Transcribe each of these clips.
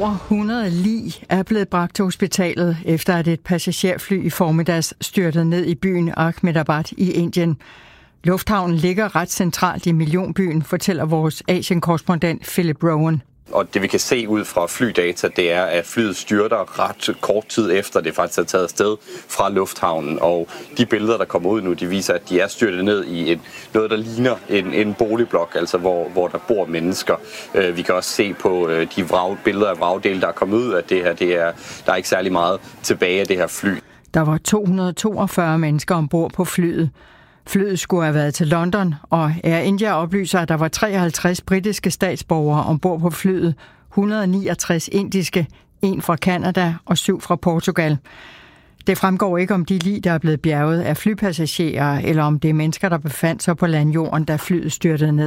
Over 100 lig er blevet bragt til hospitalet, efter at et passagerfly i formiddags styrtede ned i byen Ahmedabad i Indien. Lufthavnen ligger ret centralt i millionbyen, fortæller vores Asien-korrespondent Philip Rowan. Og det vi kan se ud fra flydata, det er, at flyet styrter ret kort tid efter, det faktisk er taget afsted fra lufthavnen. Og de billeder, der kommer ud nu, de viser, at de er styrtet ned i noget, der ligner en boligblok, altså hvor der bor mennesker. Vi kan også se på de billeder af vragdele, der er kommet ud af det her. Der er ikke særlig meget tilbage af det her fly. Der var 242 mennesker ombord på flyet. Flyet skulle have været til London, og Air India oplyser, at der var 53 britiske statsborgere ombord på flyet, 169 indiske, 1 fra Canada og 7 fra Portugal. Det fremgår ikke, om de lig, der er blevet bjerget af flypassagerer, eller om det er mennesker, der befandt sig på landjorden, da flyet styrtede ned.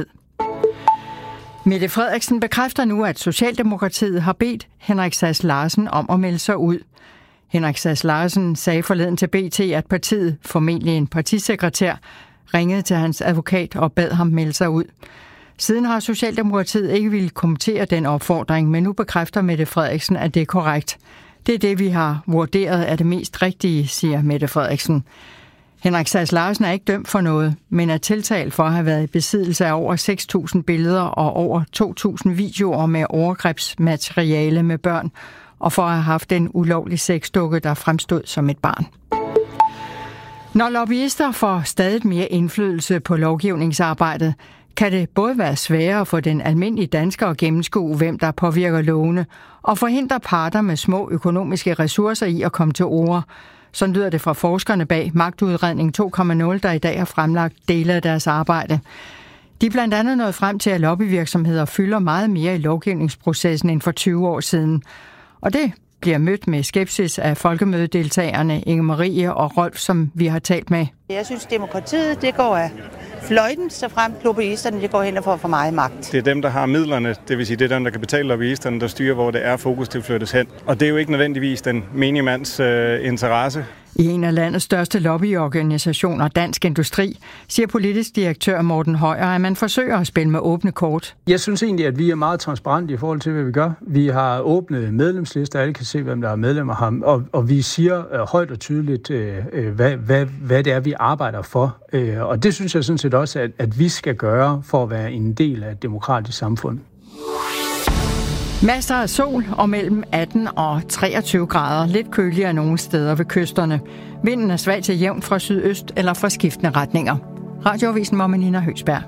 Mette Frederiksen bekræfter nu, at Socialdemokratiet har bedt Henrik Sass Larsen om at melde sig ud. Henrik Sass Larsen sagde forleden til BT, at partiet, formentlig en partisekretær, ringede til hans advokat og bad ham melde sig ud. Siden har Socialdemokratiet ikke ville kommentere den opfordring, men nu bekræfter Mette Frederiksen, at det er korrekt. Det er det, vi har vurderet er det mest rigtige, siger Mette Frederiksen. Henrik Sass Larsen er ikke dømt for noget, men er tiltalt for at have været i besiddelse af over 6.000 billeder og over 2.000 videoer med overgrebsmateriale med børn, og for at have haft en ulovlig sexdukke, der fremstod som et barn. Når lobbyister får stadig mere indflydelse på lovgivningsarbejdet, kan det både være sværere for den almindelige dansker at gennemskue, hvem der påvirker lovene, og forhindre parter med små økonomiske ressourcer i at komme til orde. Sådan lyder det fra forskerne bag Magtudredning 2.0, der i dag har fremlagt dele af deres arbejde. De er blandt andet nået frem til, at lobbyvirksomheder fylder meget mere i lovgivningsprocessen end for 20 år siden. Og det bliver mødt med skepsis af folkemødedeltagerne Inge Marie og Rolf, som vi har talt med. Jeg synes, demokratiet det går af fløjten, så frem lobbyisterne det går hen og får for meget magt. Det er dem, der har midlerne, det vil sige, det er dem, der kan betale lobbyisterne, der styrer, hvor det er fokus til flyttes hen. Og det er jo ikke nødvendigvis den menige mands interesse. I en af landets største lobbyorganisationer, Dansk Industri, siger politisk direktør Morten Højer, at man forsøger at spille med åbne kort. Jeg synes egentlig, at vi er meget transparente i forhold til, hvad vi gør. Vi har åbne medlemslister, alle kan se, hvem der er medlemmer her, og vi siger højt og tydeligt, hvad det er, vi arbejder for. Og det synes jeg sådan set også, at vi skal gøre for at være en del af et demokratisk samfund. Masser af sol og mellem 18 og 23 grader. Lidt køligere nogle steder ved kysterne. Vinden er svag til jævn fra sydøst eller fra skiftende retninger. Radioavisen var med Nina Høgsberg.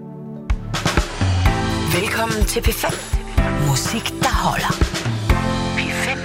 Velkommen til P5. Musik, der holder. P5.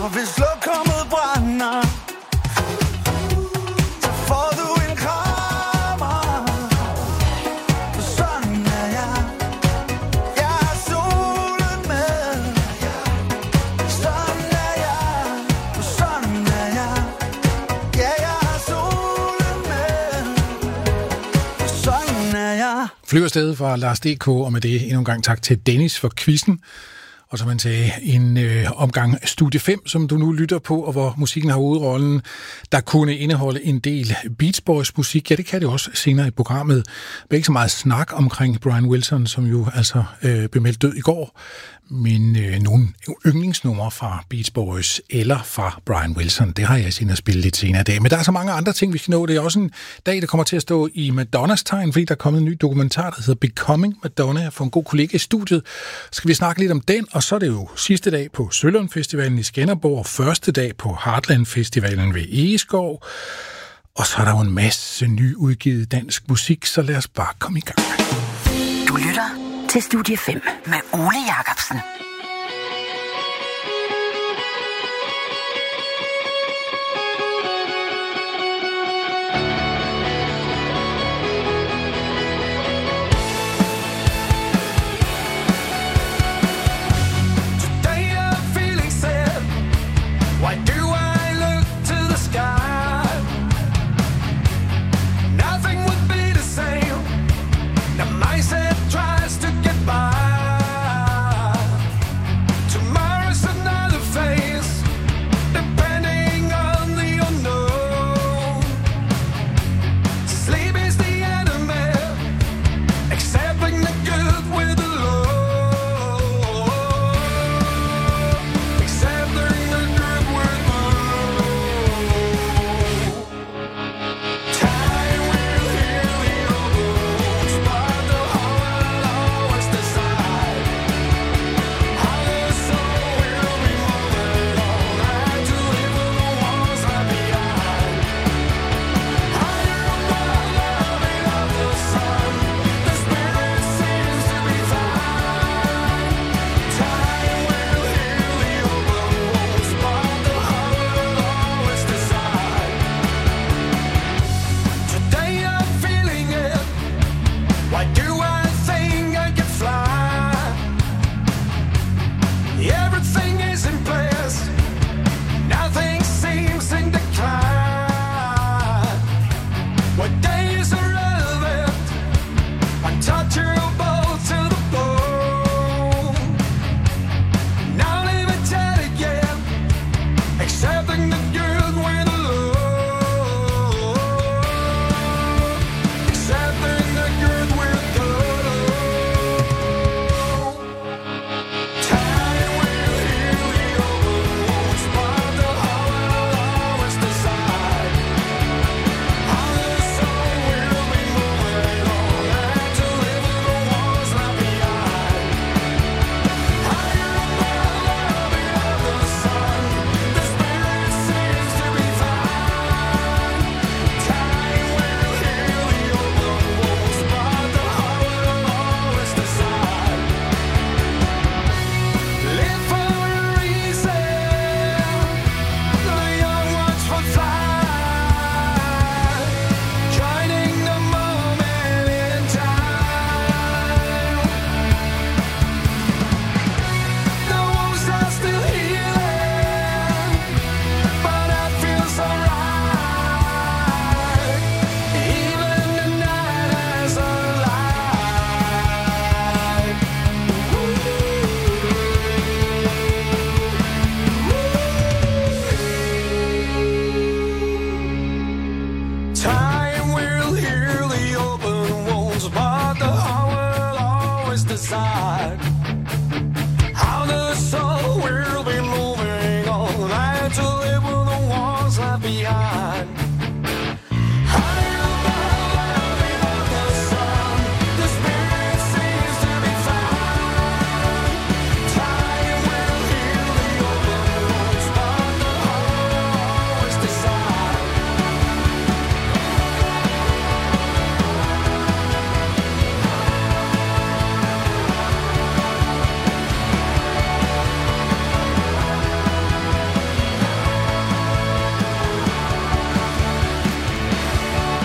hvis lokummet brænder, så får du en krammer. Sådan er jeg. Jeg har solen med. Sådan er jeg. Sådan er jeg. Ja, jeg har solen med. Sådan er jeg. Flyver afsted fra Lars D.K. og med det endnu en gang tak til Dennis for quizzen. Og som man sagde, en omgang Studie 5, som du nu lytter på, og hvor musikken har hovedrollen, der kunne indeholde en del Beach Boys musik. Ja, det kan det også senere i programmet. Der er ikke så meget snak omkring Brian Wilson, som jo altså blev meldt død i går. Men nogle yndlingsnumre fra Beach Boys eller fra Brian Wilson, det har jeg senere spillet lidt senere i dag. Men der er så mange andre ting, vi skal nå. Det er også en dag, der kommer til at stå i Madonnas tegn, fordi der er kommet en ny dokumentar, der hedder Becoming Madonna. Jeg får en god kollega i studiet. Så skal vi snakke lidt om den, og så er det jo sidste dag på Sølund Festivalen i Skanderborg, og første dag på Heartland Festivalen ved Egeskov. Og så er der jo en masse ny udgivet dansk musik, så lad os bare komme i gang. Du lytter til Studie 5 med Ole Jacobsen.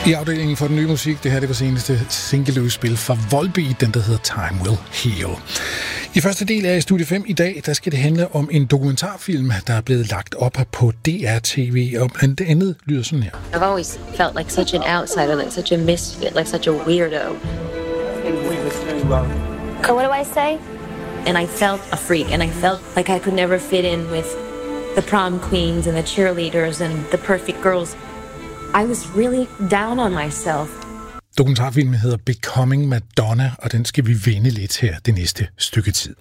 I afdelingen for den nye musik, det her det var seneste single-udspil fra Volbeat, den der hedder Time Will Heal. I første del af Studie 5 i dag, der skal det handle om en dokumentarfilm, der er blevet lagt op på DR-TV, og blandt andet lyder sådan her. I've always felt like such an outsider, like such a misfit, like such a weirdo. What do I say? And I felt a freak, and I felt like I could never fit in with the prom queens and the cheerleaders and the perfect girls. I was really down on myself. Dokumentarfilmen hedder Becoming Madonna, og den skal vi vende lidt her det næste stykke tid.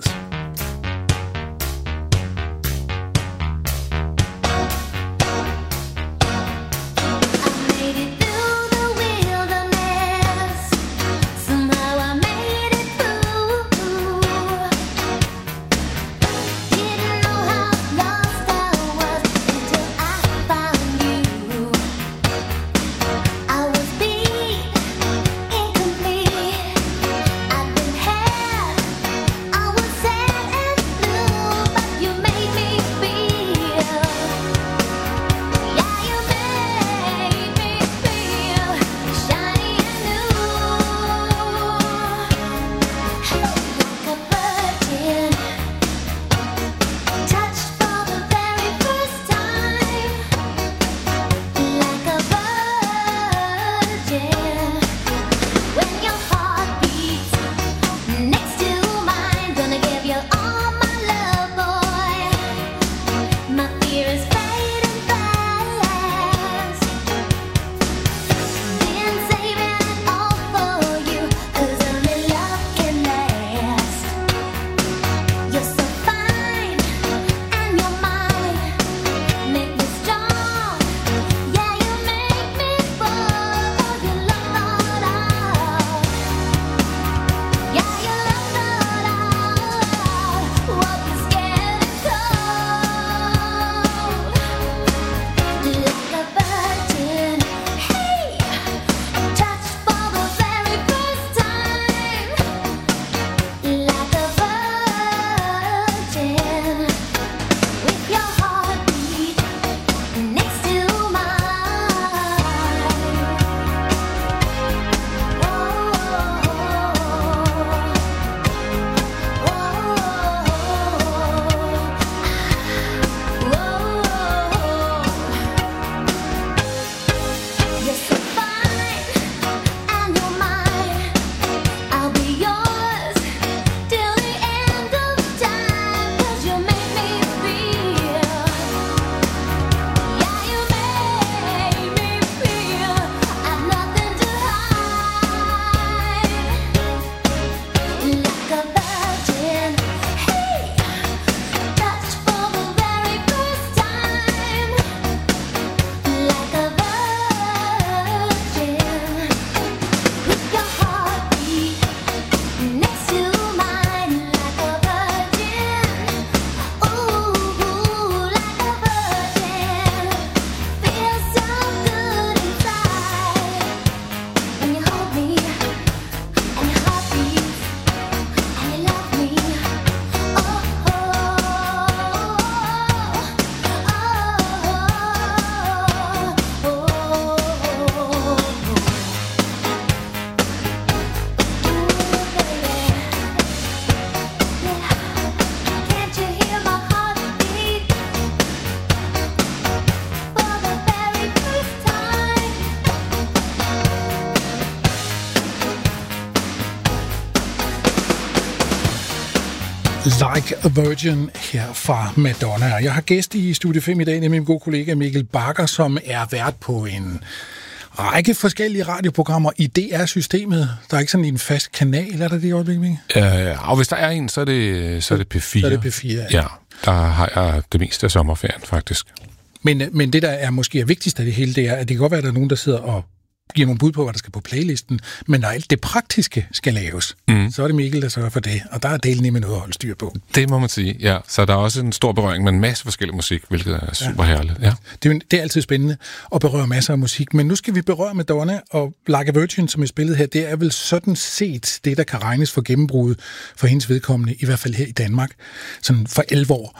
Like a Virgin her fra Madonna. Jeg har gæst i Studie 5 i dag, nemlig min gode kollega Mikkel Bagger, som er vært på en række forskellige radioprogrammer i DR-systemet. Der er ikke sådan en fast kanal, er der det i øjeblikket, Mikkel? Og hvis der er en, så er det P4. Så er det P4, ja. Der har jeg det meste af sommerferien, faktisk. Men det, der er måske vigtigst af det hele, det er, at det kan godt være, at der er nogen, der sidder og giver nogle bud på, hvad der skal på playlisten, men når alt det praktiske skal laves, så er det Mikkel, der sørger for det, og der er delen med noget at holde styr på. Det må man sige, ja. Så der er også en stor berøring med en masse forskellig musik, hvilket er super herligt. Ja. Det er altid spændende at berøre masser af musik, men nu skal vi berøre Madonna, og Like a Virgin, som er spillet her, det er vel sådan set det, der kan regnes for gennembruddet for hendes vedkommende, i hvert fald her i Danmark, sådan for alvor.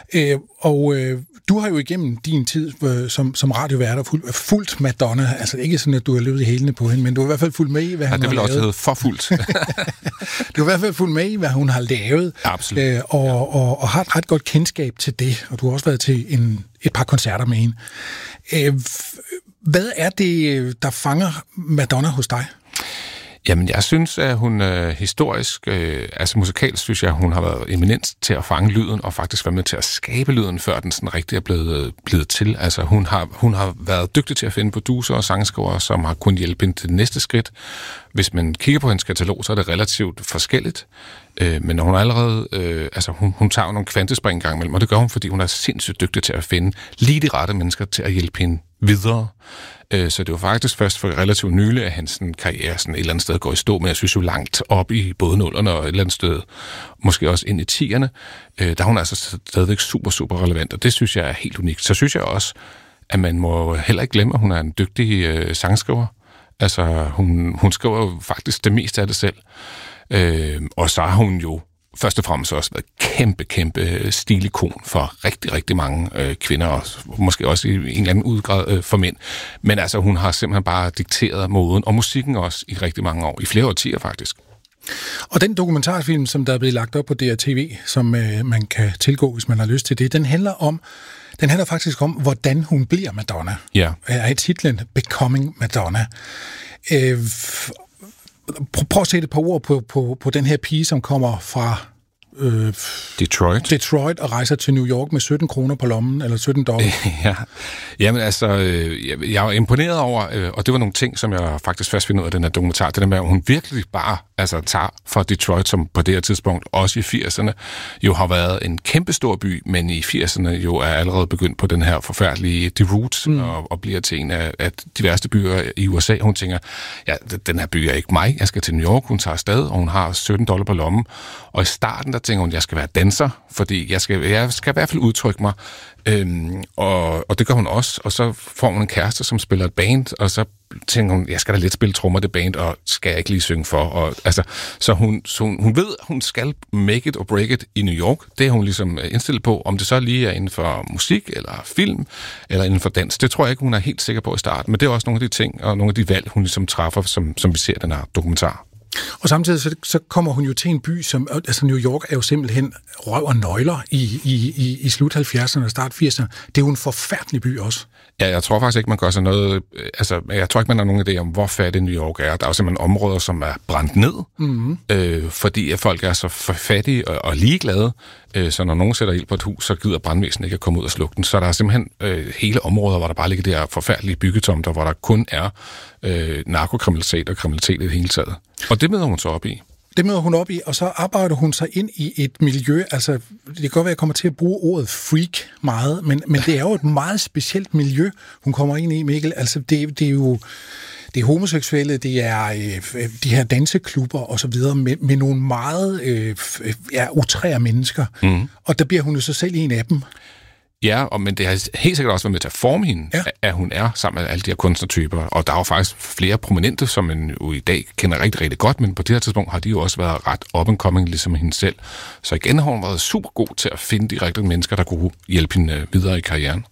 Du har jo igennem din tid som radioværter fulgt Madonna. Altså ikke sådan, at du har løbet i hælene på hende, men du har i hvert fald fulgt med i, hvad hun har lavet. Det vil også hedde for fuldt. Du har i hvert fald fulgt med i, hvad hun har lavet. Absolut. Og har et ret godt kendskab til det. Og du har også været til et par koncerter med hende. Hvad er det, der fanger Madonna hos dig? Jamen, jeg synes, at hun historisk, altså musikalsk, synes jeg, hun har været eminent til at fange lyden, og faktisk været med til at skabe lyden, før den sådan rigtig er blevet til. Altså, hun har været dygtig til at finde producer og sangskrivere, som har kunnet hjælpe hende til det næste skridt. Hvis man kigger på hendes katalog, så er det relativt forskelligt. Men hun allerede, hun tager nogle kvantespring engang imellem, og det gør hun, fordi hun er sindssygt dygtig til at finde lige de rette mennesker til at hjælpe hende videre. Så det var faktisk først for relativt nylig, at hans karriere sådan et eller andet sted går i stå, men jeg synes jo langt op i både 0'erne og et eller andet sted, måske også ind i 10'erne, der er hun altså stadigvæk super, super relevant, og det synes jeg er helt unikt. Så synes jeg også, at man må heller ikke glemme, at hun er en dygtig sangskriver. Altså, hun skriver jo faktisk det meste af det selv. Og så har hun jo først og fremmest også været kæmpe stilikon for rigtig, rigtig mange kvinder, og måske også i en eller anden udgrad for mænd. Men altså, hun har simpelthen bare dikteret moden, og musikken også i rigtig mange år, i flere årtier faktisk. Og den dokumentarfilm, som der er blevet lagt op på DRTV, som man kan tilgå, hvis man har lyst til det, den handler faktisk om, hvordan hun bliver Madonna. Ja. Er i titlen Becoming Madonna. Prøv at sætte et par ord på den her pige, som kommer fra Detroit og rejser til New York med 17 kroner på lommen, eller $17. Ja. Jamen altså, jeg var imponeret over, og det var nogle ting, som jeg faktisk først finder ud af den her dokumentar, det der med, at hun virkelig bare tager fra Detroit, som på det her tidspunkt, også i 80'erne, jo har været en kæmpe stor by, men i 80'erne jo er allerede begyndt på den her forfærdelige The Roots, og bliver til en af de værste byer i USA. Hun tænker, ja, den her by er ikke mig, jeg skal til New York, hun tager afsted, og hun har $17 på lommen, og i starten, der tænker hun, jeg skal være danser, fordi jeg skal i hvert fald udtrykke mig, og det gør hun også, og så får hun en kæreste, som spiller et band, og så tænker hun, jeg skal da lidt spille trommer det band, og skal jeg ikke lige synge for, og altså, så hun ved, at hun skal make it or break it i New York, det er hun ligesom indstillet på, om det så lige er inden for musik, eller film, eller inden for dans, det tror jeg ikke, hun er helt sikker på i starten, men det er også nogle af de ting, og nogle af de valg, hun ligesom træffer, som vi ser i den her dokumentar. Og samtidig så kommer hun jo til en by, som, altså New York er jo simpelthen røv og nøgler i slut 70'erne og start 80'erne. Det er jo en forfærdelig by også. Ja, jeg tror faktisk ikke, man gør sådan noget, altså jeg tror ikke, man har nogen idé om, hvor fattig New York er. Der er jo simpelthen områder, som er brændt ned, fordi at folk er så fattige og ligeglade, så når nogen sætter ild på et hus, så gider brandvæsenet ikke at komme ud og slukke den. Så der er simpelthen hele områder, hvor der bare ligger de her forfærdelige byggetomter, hvor der kun er narkokriminalitet og kriminalitet i det hele taget. Og det møder hun så op i. Det møder hun op i, og så arbejder hun sig ind i et miljø, altså det kan godt være, at jeg kommer til at bruge ordet freak meget, men det er jo et meget specielt miljø, hun kommer ind i, Mikkel. Altså det er jo det er homoseksuelle, det er de her danseklubber og så videre, med nogle meget utrære mennesker, og der bliver hun jo så selv en af dem. Ja, men det har helt sikkert også været med til at forme hende, at hun er sammen med alle de her kunstnertyper. Og der er jo faktisk flere prominente, som man jo i dag kender rigtig, rigtig godt, men på det her tidspunkt har de jo også været ret up and coming, ligesom hende selv. Så igen har hun været super god til at finde de rigtige mennesker, der kunne hjælpe hende videre i karrieren.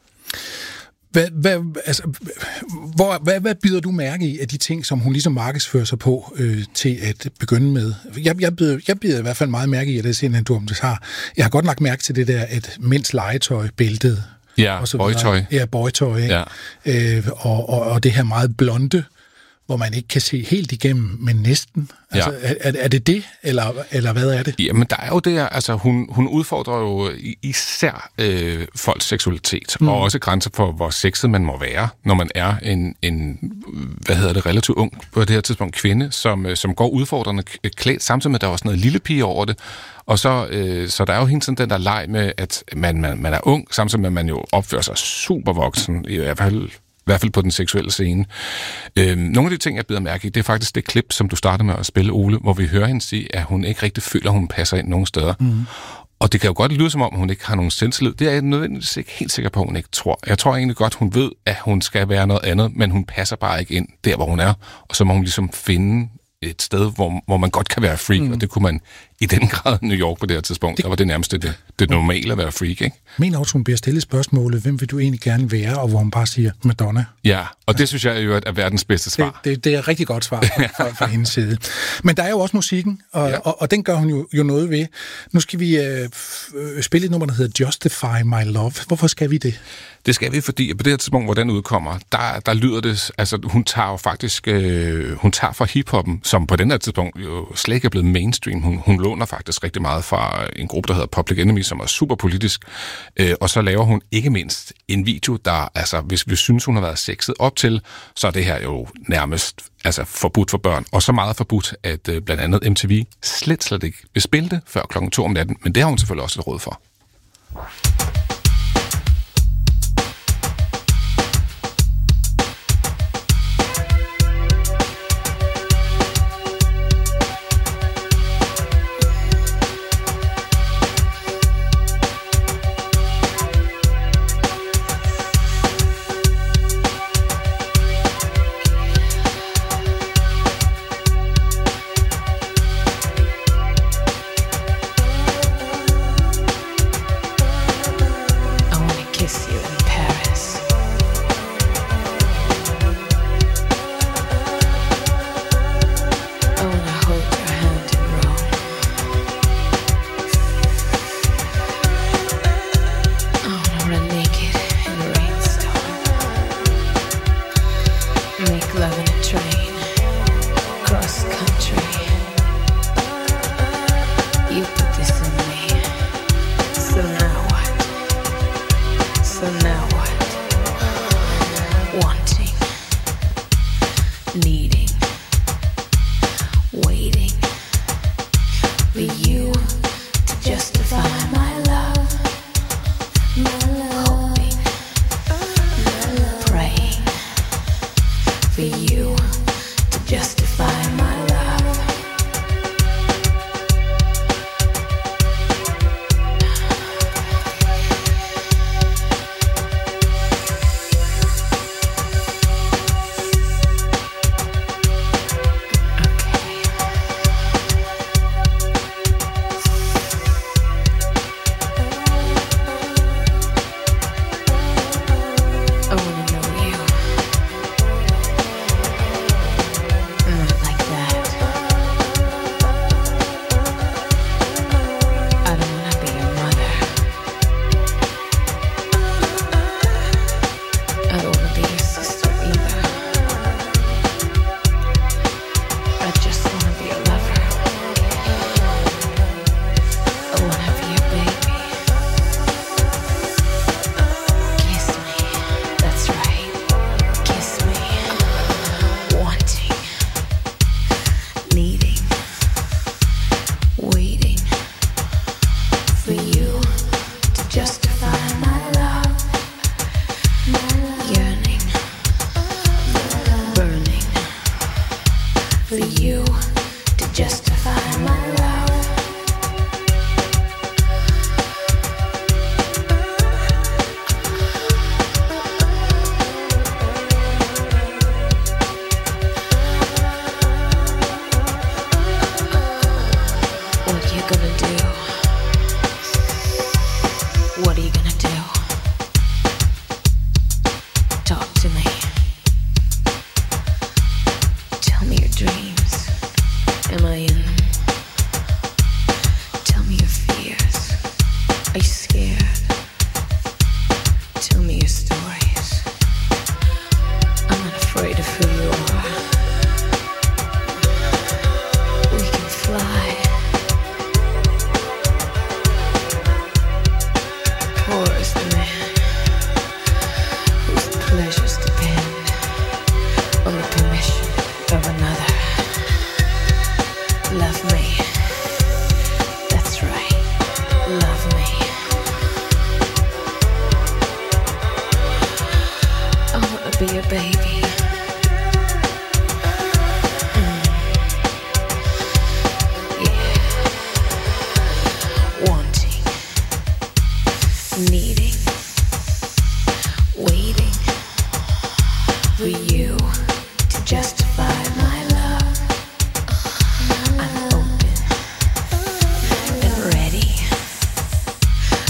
Hvad bider du mærke i af de ting, som hun ligesom markedsfører sig på til at begynde med? Jeg bider i hvert fald meget mærke i, at det er en dokumentar. Jeg har godt lagt mærke til det der, at mænds legetøj, bæltet. Ja, boytøj. Ja, boytøj. Ja. Og det her meget blonde, hvor man ikke kan se helt igennem, men næsten. Altså, er det, eller hvad er det? Jamen, der er jo det her, altså hun udfordrer jo især folks seksualitet, og også grænser for, hvor sexet man må være, når man er en relativt ung, på det her tidspunkt kvinde, som går udfordrende klædt, samtidig med, at der er også noget lille pige over det. Og så der er jo hele tiden den der leg med, at man er ung, samtidig med, at man jo opfører sig super voksen, i hvert fald på den seksuelle scene. Nogle af de ting, jeg bider mærke i, det er faktisk det klip, som du startede med at spille, Ole, hvor vi hører hende sige, at hun ikke rigtig føler, at hun passer ind nogen steder. Og det kan jo godt lyde som om, hun ikke har nogen selvtillid. Det er jeg nødvendigvis ikke helt sikker på, at hun ikke tror. Jeg tror egentlig godt, hun ved, at hun skal være noget andet, men hun passer bare ikke ind der, hvor hun er. Og så må hun ligesom finde et sted, hvor man godt kan være freak, og det kunne man i den grad New York på det her tidspunkt. Der var det nærmest det normale at være freak, ikke? Mener også, hun bliver stillet spørgsmålet, hvem vil du egentlig gerne være, og hvor hun bare siger Madonna. Ja, og det synes jeg jo er verdens bedste svar. Det er et rigtig godt svar fra hendes side. Men der er jo også musikken, og den gør hun jo noget ved. Nu skal vi spille et nummer, der hedder Justify My Love. Hvorfor skal vi det? Det skal vi, fordi på det her tidspunkt, hvor den udkommer, der lyder det, altså hun tager jo faktisk, hun tager fra hiphoppen, som på den her tidspunkt jo slet ikke er blevet mainstream. Hun låner faktisk rigtig meget fra en gruppe, der hedder Public Enemy, som er super politisk, og så laver hun ikke mindst en video, der, altså hvis vi synes, hun har været sexet op til, så er det her jo nærmest forbudt for børn, og så meget forbudt, at blandt andet MTV slet ikke vil spille det før 2:00 om natten, men det har hun selvfølgelig også et råd for.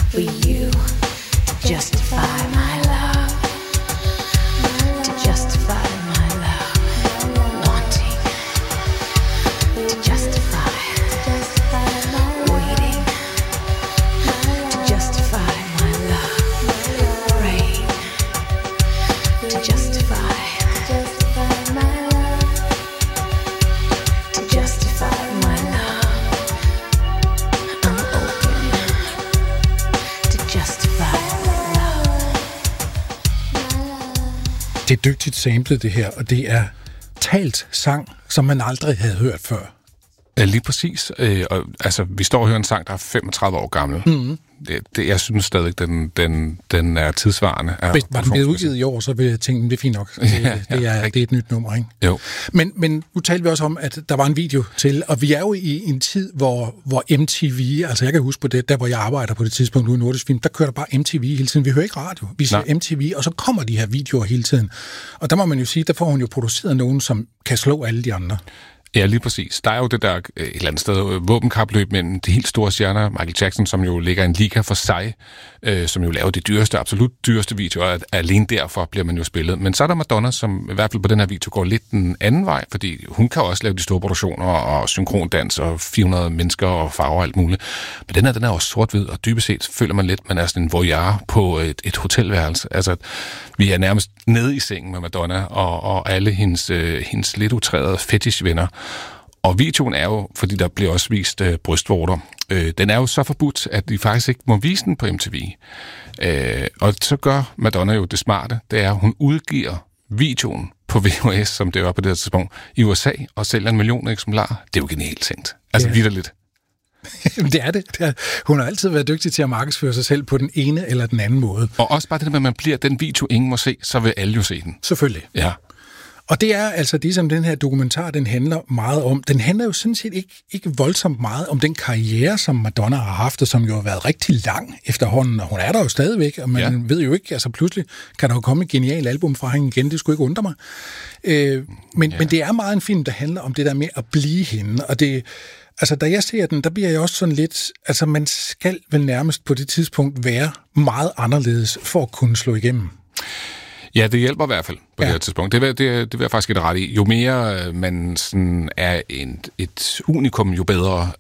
for you to justify my love, to justify my love, wanting to justify, waiting to justify my love, praying to justify my love, to justify my love. I'm open to justify love. Det er dygtigt samlet, det her, og det er talt sang, som man aldrig havde hørt før. Ja, lige præcis. Og, altså, vi står og hører en sang, der er 35 år gammel. Mm-hmm. Jeg synes stadig, den er tidsvarende. Var den blevet udgivet i år, så vil jeg tænke, det er fint nok. Det er et nyt nummer, ikke? Jo. Men nu talte vi også om, at der var en video til, og vi er jo i en tid, hvor MTV, altså jeg kan huske på det, der hvor jeg arbejder på det tidspunkt ude i Nordisk Film, der kører der bare MTV hele tiden. Vi hører ikke radio, vi ser MTV, og så kommer de her videoer hele tiden. Og der må man jo sige, der får hun jo produceret nogen, som kan slå alle de andre. Ja, lige præcis. Der er jo det der et eller andet sted våbenkapløb mellem de helt store stjerner, Michael Jackson, som jo ligger en liga for sig, som jo laver de absolut dyreste videoer, og alene derfor bliver man jo spillet. Men så er der Madonna, som i hvert fald på den her video går lidt den anden vej, fordi hun kan også lave de store produktioner og synkrondans og 400 mennesker og farver og alt muligt. Men den er også sort-hvid, og dybest set føler man lidt, man er sådan en voyeur på et hotelværelse. Altså, vi er nærmest nede i sengen med Madonna og alle hendes lidt utrærede fetishvenner. Og videoen er jo, fordi der bliver også vist brystvorter, den er jo så forbudt, at de faktisk ikke må vise den på MTV. Og så gør Madonna jo det smarte, det er, at hun udgiver videoen på VHS, som det var på det her tidspunkt, i USA, og sælger 1 million eksemplarer. Det er jo genialt tænkt. Altså vitterligt. Det er det. Hun har altid været dygtig til at markedsføre sig selv på den ene eller den anden måde. Og også bare det med, at man bliver den video, ingen må se, så vil alle jo se den. Selvfølgelig. Ja. Og det er altså det, som den her dokumentar, den handler meget om. Den handler jo sådan set ikke voldsomt meget om den karriere, som Madonna har haft, og som jo har været rigtig lang efterhånden, og hun er der jo stadigvæk, og man ved jo ikke, altså pludselig kan der jo komme et genialt album fra hende igen, det skulle ikke undre mig. Men det er meget en film, der handler om det der med at blive hende, og det... Altså, da jeg ser den, der bliver jeg også sådan lidt... Altså, man skal vel nærmest på det tidspunkt være meget anderledes for at kunne slå igennem. Ja, det hjælper i hvert fald på det her tidspunkt. Det vil jeg faktisk ikke ret i. Jo mere man sådan er et unikum, jo bedre.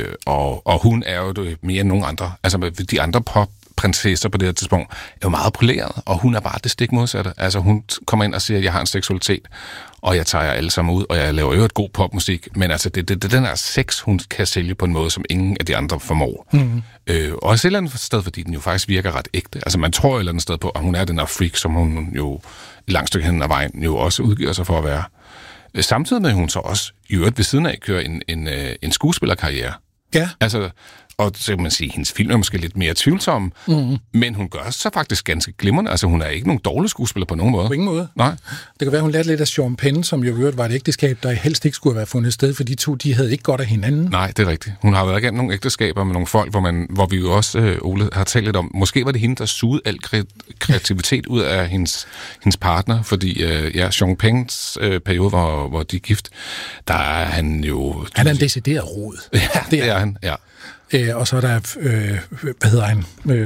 Og hun er jo mere end nogen andre. Altså, de andre popprinsesser på det her tidspunkt er jo meget poleret, og hun er bare det stik modsatte. Altså, hun kommer ind og siger, at jeg har en seksualitet, og jeg tager jer alle sammen ud, og jeg laver jo et god popmusik, men altså, det den her sex, hun kan sælge på en måde, som ingen af de andre formår. Mm-hmm. Og et eller andet sted, fordi den jo faktisk virker ret ægte. Altså, man tror et eller andet sted på, at hun er den her freak, som hun jo et langt stykke hen ad vejen jo også udgiver sig for at være. Samtidig med, at hun så også i øvrigt ved siden af kører en skuespillerkarriere. Ja. Altså, og så kan man sige, at hendes film er måske lidt mere tvivlsom, men hun gør så faktisk ganske glimrende. Altså, hun er ikke nogen dårlig skuespiller på nogen måde. På ingen måde. Nej. Det kan være, hun lærte lidt af Sean Penn, som jo var et ægteskab, der helst ikke skulle have været fundet sted, for de to, de havde ikke godt af hinanden. Nej, det er rigtigt. Hun har været igennem nogle ægteskaber med nogle folk, hvor vi jo også, Ole, har talt lidt om, måske var det hende, der sugede al kreativitet ud af hendes partner, fordi Sean Penns periode, hvor de er gift, der er han jo... Han er en decideret rod. Ja, det er han, ja. Og så er der, hvad hedder han?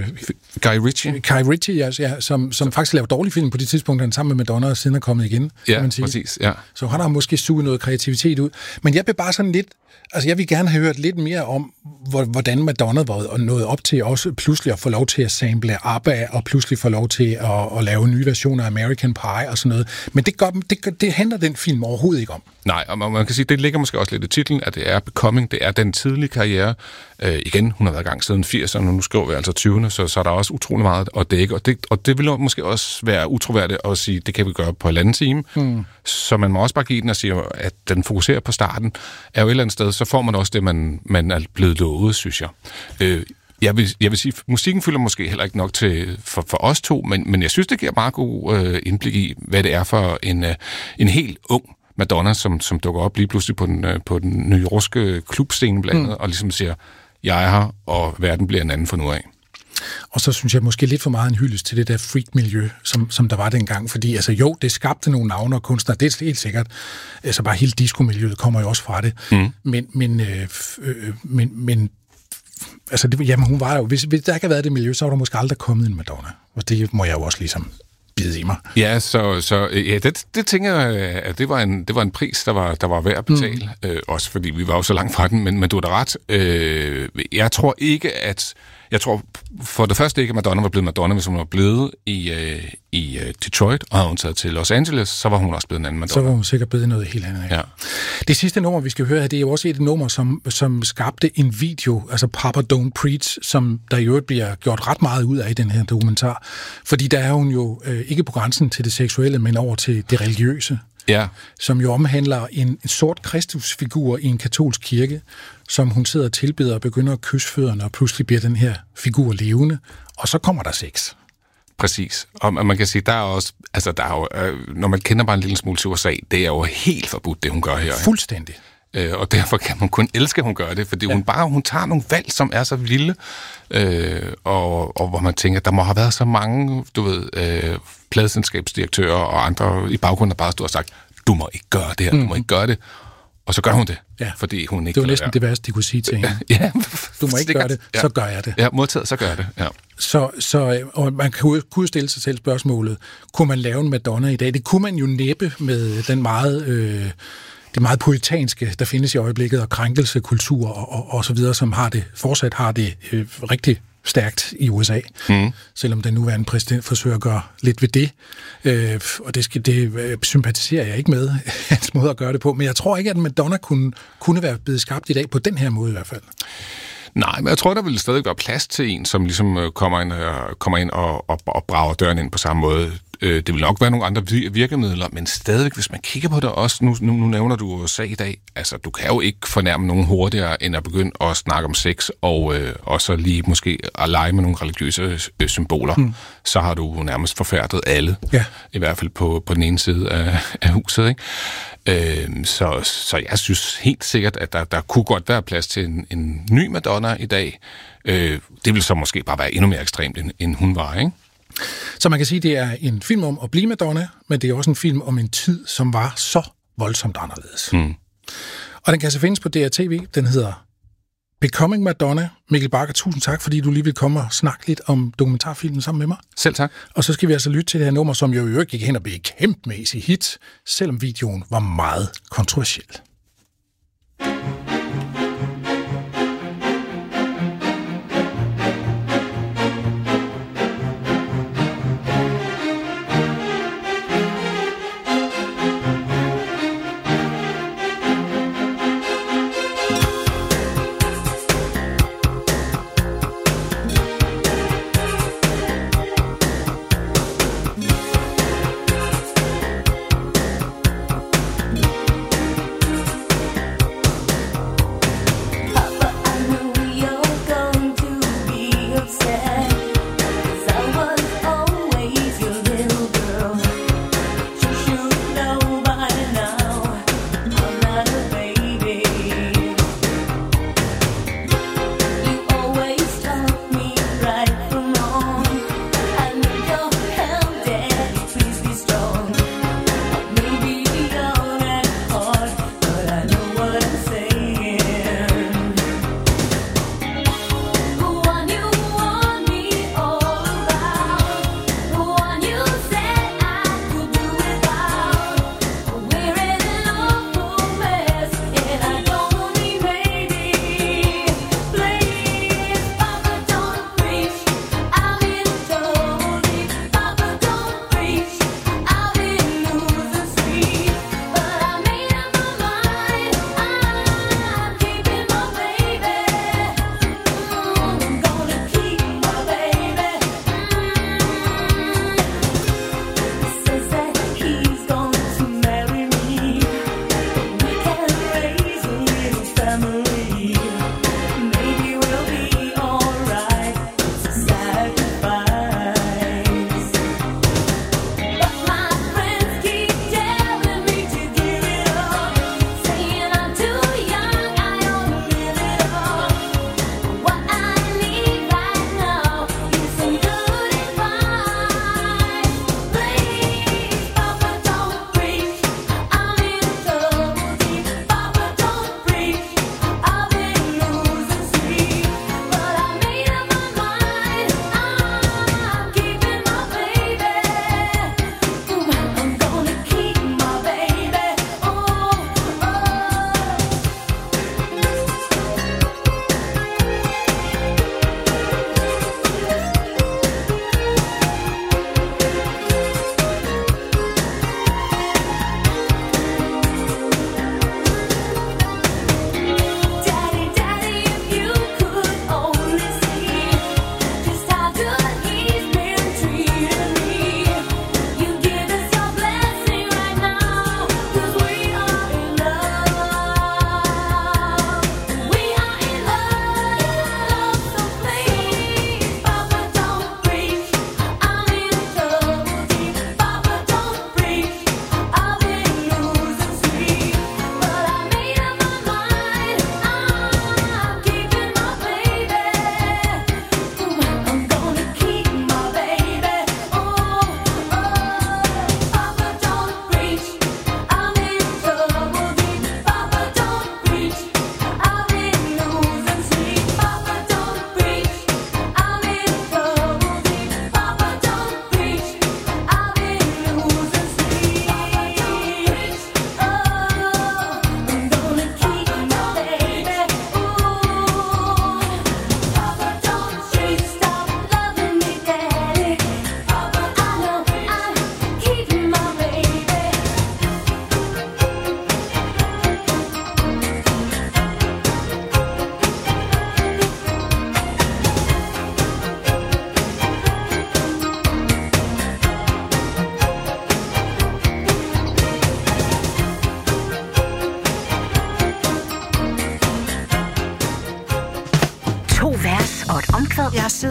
Guy Ritchie. Guy Ritchie, ja, som faktisk lavede dårlige film på det tidspunkt, han sammen med Madonna siden er kommet igen. Ja, man sige. Præcis, ja. Så han har måske suget noget kreativitet ud. Men jeg vil bare sådan lidt, altså jeg vil gerne have hørt lidt mere om, hvordan Madonna var nået op til også pludselig at få lov til at sample ABBA, og pludselig få lov til at lave nye versioner af American Pie og sådan noget. Men det handler den film overhovedet ikke om. Nej, og man kan sige, det ligger måske også lidt i titlen, at det er Becoming, det er den tidlige karriere. Igen, hun har været i gang siden 80'erne, og nu skriver vi altså 20'erne, så er der også utrolig meget at dække. Og det vil måske også være utroværdigt at sige, det kan vi gøre på 1,5 time. Så man må også bare give den og sige, at den fokuserer på starten. Er jo et eller andet sted, så får man også det, man er blevet lovet, synes jeg. Jeg vil sige, musikken fylder måske heller ikke nok til for os to, men jeg synes, det giver meget god indblik i, hvad det er for en helt ung Madonna, som dukker op lige pludselig på den nyorske klubscene blandt andet, og ligesom siger, jeg er her, og verden bliver en anden for nu af. Og så synes jeg måske lidt for meget en hyldest til det der freak-miljø, som der var dengang, fordi altså jo, det skabte nogle navne og kunstnere, det er helt sikkert. Altså bare hele disco-miljøet kommer jo også fra det. Men altså, jamen, hun var jo... Hvis der ikke havde været det miljø, så var der måske aldrig kommet en Madonna. Og det må jeg jo også ligesom bide i mig. Ja, det tænker jeg, at det var en pris, der var værd at betale. Også fordi vi var jo så langt fra den, men du har da ret. Jeg tror for det første ikke, at Madonna var blevet Madonna, hvis hun var blevet i Detroit, og havde hun taget til Los Angeles, så var hun også blevet en anden Madonna. Så var hun sikkert blevet noget helt andet. Ja. Det sidste nummer, vi skal høre her, det er jo også et nummer, som skabte en video, altså Papa Don't Preach, som der i øvrigt bliver gjort ret meget ud af i den her dokumentar. Fordi der er hun jo ikke på grænsen til det seksuelle, men over til det religiøse. Ja. Som jo omhandler en sort kristusfigur i en katolsk kirke, som hun sidder og tilbeder og begynder at kysse fødderne, og pludselig bliver den her figur levende, og så kommer der sex. Præcis. Og man kan sige, der er også, altså der er jo, når man kender bare en lille smule til USA, det er jo helt forbudt, det hun gør her. Fuldstændig. Og derfor kan man kun elske, at hun gør det, fordi hun tager nogle valg, som er så vilde, og hvor man tænker, der må have været så mange, pladeselskabsdirektører og andre i baggrunden, der bare stod og sagt, du må ikke gøre det her, du må ikke gøre det. Og så gør hun det, fordi hun ikke... Det var næsten det værste, de kunne sige til hende. Ja, du må ikke gøre det, så gør jeg det. Ja, modtaget, så gør jeg det, ja. Og man kunne stille sig selv spørgsmålet, kunne man lave en Madonna i dag? Det kunne man jo næppe med den det meget puritanske, der findes i øjeblikket, og krænkelsekultur og så videre, som fortsat har det rigtig stærkt i USA, selvom den nuværende præsident forsøger at gøre lidt ved det. Og det sympatiserer jeg ikke med, hans måde at gøre det på, men jeg tror ikke, at Madonna kunne være blevet skabt i dag på den her måde i hvert fald. Nej, men jeg tror, der vil stadig være plads til en, som ligesom kommer ind og brager døren ind på samme måde. Det vil nok være nogle andre virkemidler, men stadigvæk, hvis man kigger på det også, nu nævner du USA i dag, altså du kan jo ikke fornærme nogen hurtigere, end at begynde at snakke om sex, og så lige måske at lege med nogle religiøse symboler. Så har du nærmest forfærdet alle, i hvert fald på den ene side af huset, ikke? Så jeg synes helt sikkert, at der kunne godt være plads til en ny Madonna i dag. Det vil så måske bare være endnu mere ekstremt, end hun var, ikke? Så man kan sige, at det er en film om at blive Madonna, men det er også en film om en tid, som var så voldsomt anderledes. Og den kan altså findes på DRTV. Den hedder Becoming Madonna. Mikkel Bagger, tusind tak, fordi du lige vil komme og snakke lidt om dokumentarfilmen sammen med mig. Selv tak. Og så skal vi altså lytte til det her nummer, som jo ikke gik hen og blev kæmpemæssig hit, selvom videoen var meget kontroversiel.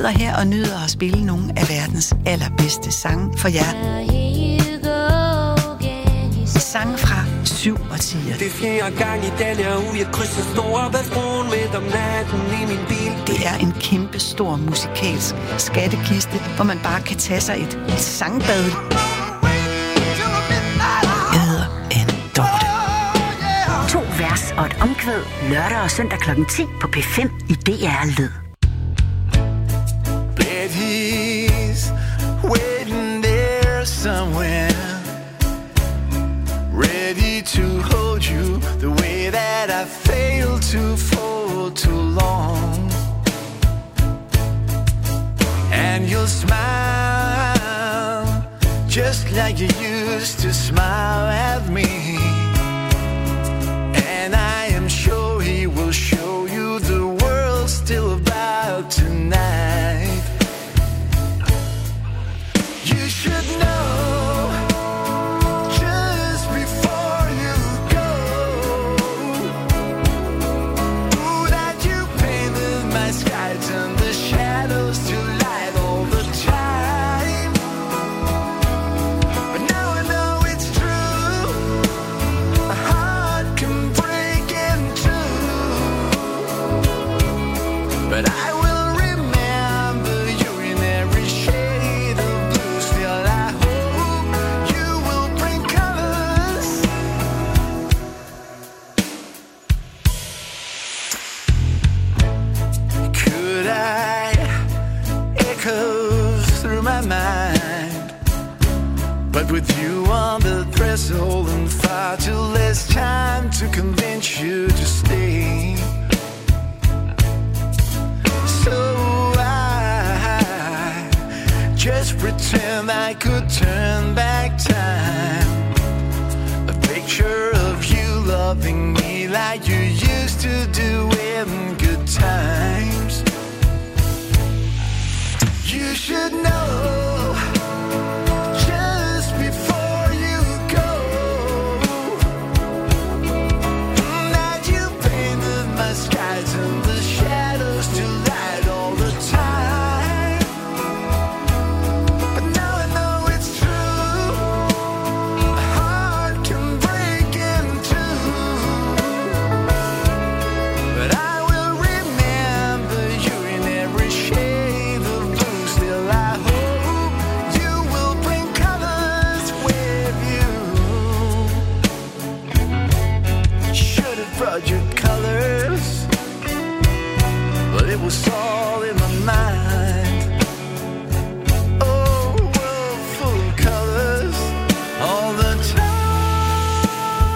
sidder her og nyder at spille nogle af verdens allerbedste sange for jer. Sange fra 7 årtier. Det er 4. gang i den her uge, jeg krydser Storebæltsbroen midt om natten i min bil. Det er en kæmpe stor musikalsk skattekiste, hvor man bare kan tage sig et sangbad. Jeg hedder Anne Dorte. 2 vers og et omkvæd lørdag og søndag kl. 10 på P5 i DR Lyd. But he's waiting there somewhere, ready to hold you the way that I failed to for too long. And you'll smile just like you used to smile at me. And I am sure he will show you the world still about tonight. You should know just before you go that you painted my sky, turned the shadows to light all the time. But now I know it's true. A heart can break in two. But I will remember you in every shade of blue. Still I hope you will bring colors. Could I echoes through my mind, but with you on the threshold and far too less time to convince you to stay. So I just pretend I could turn back time. A picture of you loving me like you used to do in good times. You should know just before you go that you painted my skies and the shadows to light all the time. But now I know it's true. A heart can break in two. But I will remember you in every shade of blue. Still I hope you will bring colors with you. Should have brought you colors, but it was all in my mind. Oh, world full of colors all the time.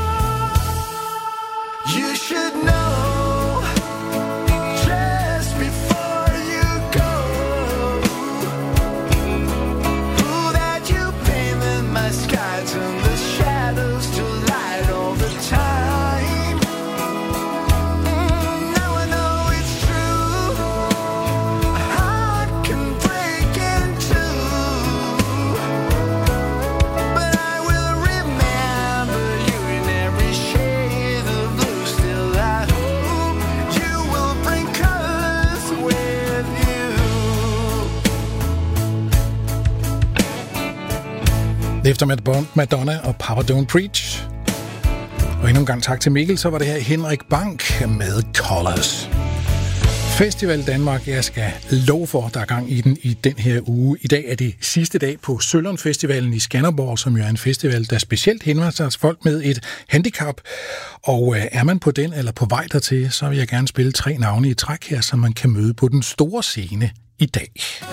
You should know just before you go that you painted my sky, turned the shadows to light all the time. Now I know it's true. A heart can break in two. But I will remember you in every shade of blue. Still I hope you will bring colors with you. Efter Madonna og Papa Don't Preach. Og endnu en gang tak til Mikkel, så var det her Henrik Bank med Colors. Festival Danmark, jeg skal love for, der er gang i den her uge. I dag er det sidste dag på Sølund Festivalen i Skanderborg, som jo er en festival, der specielt henvender sig til folk med et handicap. Og er man på den eller på vej dertil, så vil jeg gerne spille 3 navne i træk her, som man kan møde på den store scene i dag.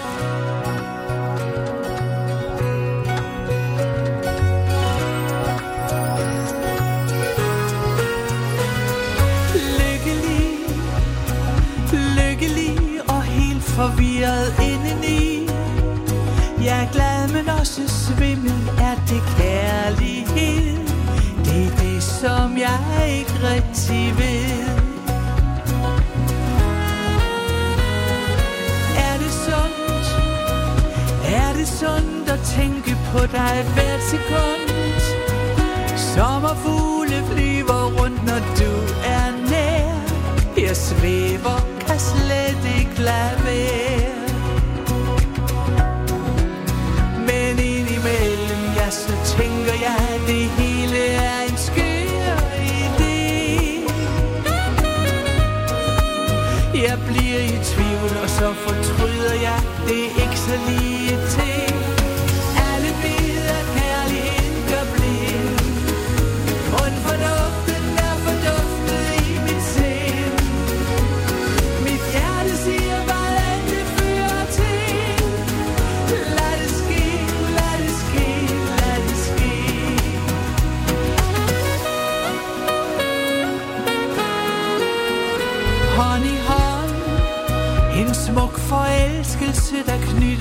Lykkelig og helt forvirret indeni. Jeg er glad, men også svimmel. Er det kærlighed? Det er det, som jeg ikke rigtig ved. Er det sundt? Er det sundt at tænke på dig hvert sekund? Sommerfugle flyver rundt, når du er nær. Jeg svæver, kan slet ikke lade være.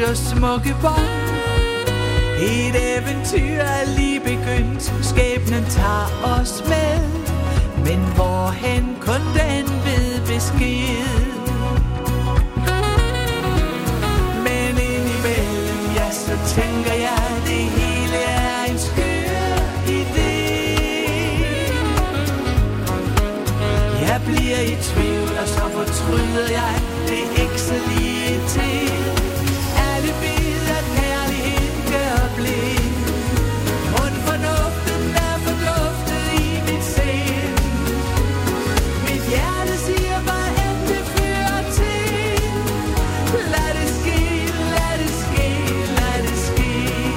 og smukke bånd. Et eventyr er lige begyndt, skæbnen tager os med. Men hvorhen kun den ved besked. Men indimellem, ja, så tænker jeg, det hele er en skør idé. Jeg bliver i tvivl, og så fortryder jeg, det er ikke så lige til. Alle ved, at kærlighed gør blind. Und fornuften er forduftet i mit sind. Mit hjerte siger, hvad end det fører til. Lad det ske, lad det ske, lad det ske.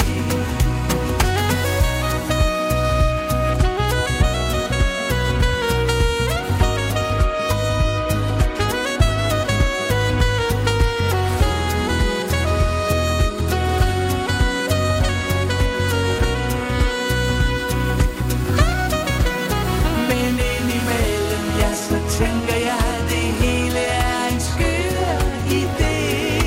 Tænker jeg, det hele er en skør idé.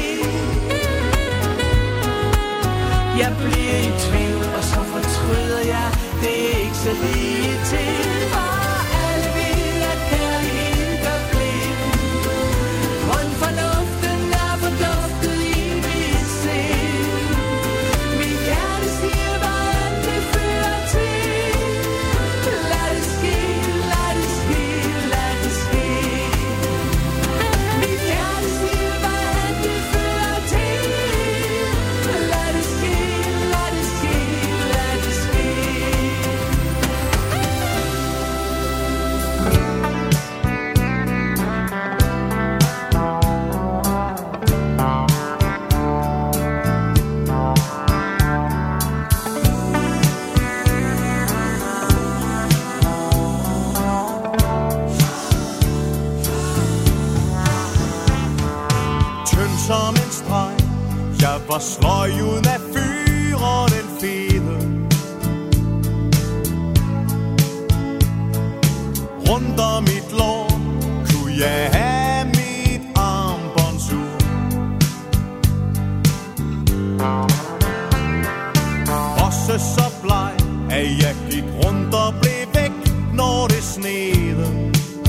Jeg bliver i tvivl, og så fortryder jeg, det er ikke så lige til. For alle ved, at kærlighed gør blind. Und fornuften er forduftet i mit sind. Mit hjerte siger, hvad det fører til. Lad det ske, lad det ske, lad det ske. Mit hjerte siger, hvad det fører til. Lad det ske, lad det ske, lad det ske. Tynd som en streg, jeg var sløj uden at fyre den fede. Rundt om mit lår kunne jeg have mit armbåndsur. Også så bleg, at jeg gik rundt og blev væk, når det snede.